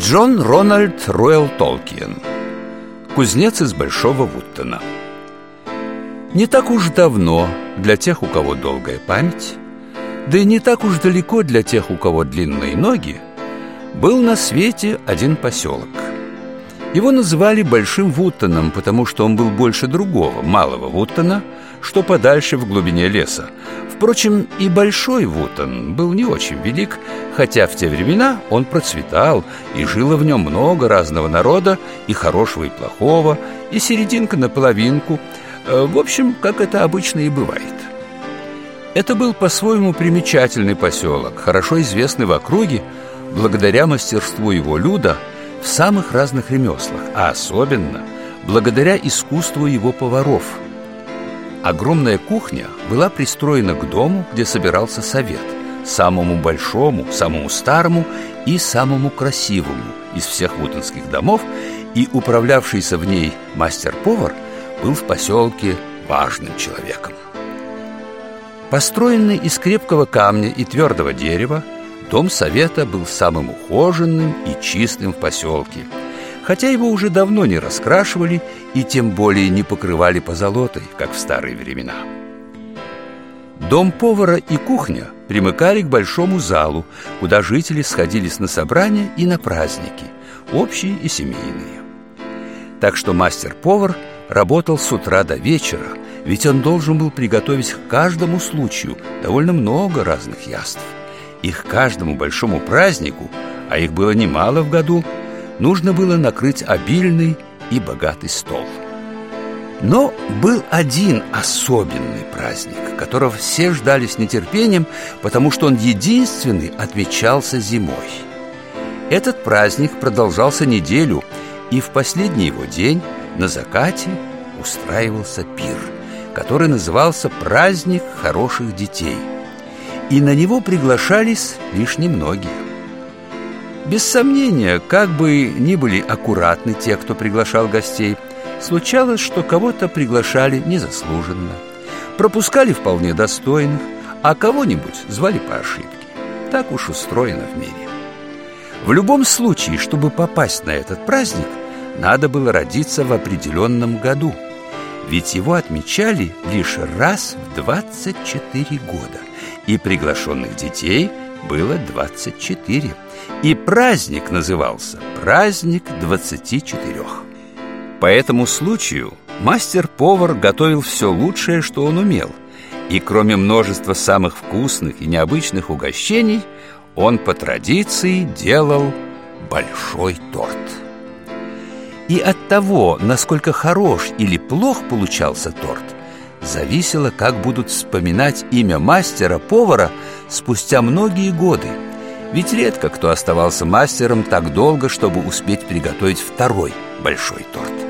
Джон Рональд Руэлл Толкиен. Кузнец из Большого Вуттона. Не так уж давно для тех, у кого долгая память, да и не так уж далеко для тех, у кого длинные ноги, был на свете один поселок. Его называли Большим Вуттоном, потому что он был больше другого, Малого Вуттона, что подальше в глубине леса. Впрочем, и Большой Вуттон был не очень велик, хотя в те времена он процветал, и жило в нем много разного народа, и хорошего, и плохого, и серединка на половинку. В общем, как это обычно и бывает. Это был по-своему примечательный поселок, хорошо известный в округе, благодаря мастерству его люда в самых разных ремеслах, а особенно благодаря искусству его поваров. Огромная кухня была пристроена к дому, где собирался совет, самому большому, самому старому и самому красивому из всех вуттонских домов, и управлявшийся в ней мастер-повар был в поселке важным человеком. Построенный из крепкого камня и твердого дерева, дом совета был самым ухоженным и чистым в поселке, хотя его уже давно не раскрашивали и тем более не покрывали позолотой, как в старые времена. Дом повара и кухня примыкали к большому залу, куда жители сходились на собрания и на праздники, общие и семейные. Так что мастер-повар работал с утра до вечера, ведь он должен был приготовить к каждому случаю довольно много разных яств. И к каждому большому празднику, а их было немало в году, нужно было накрыть обильный и богатый стол. Но был один особенный праздник, которого все ждали с нетерпением, потому что он единственный отмечался зимой. Этот праздник продолжался неделю, и в последний его день на закате устраивался пир, который назывался «Праздник хороших детей», и на него приглашались лишь немногие. Без сомнения, как бы ни были аккуратны те, кто приглашал гостей, случалось, что кого-то приглашали незаслуженно, пропускали вполне достойных, а кого-нибудь звали по ошибке. Так уж устроено в мире. В любом случае, чтобы попасть на этот праздник, надо было родиться в определенном году, ведь его отмечали лишь раз в 24 года, и приглашенных детей было 24. И праздник назывался «Праздник 24». По этому случаю мастер-повар готовил все лучшее, что он умел, и кроме множества самых вкусных и необычных угощений, он по традиции делал большой торт. И от того, насколько хорош или плох получался торт, зависело, как будут вспоминать имя мастера-повара спустя многие годы. Ведь редко кто оставался мастером так долго, чтобы успеть приготовить второй большой торт.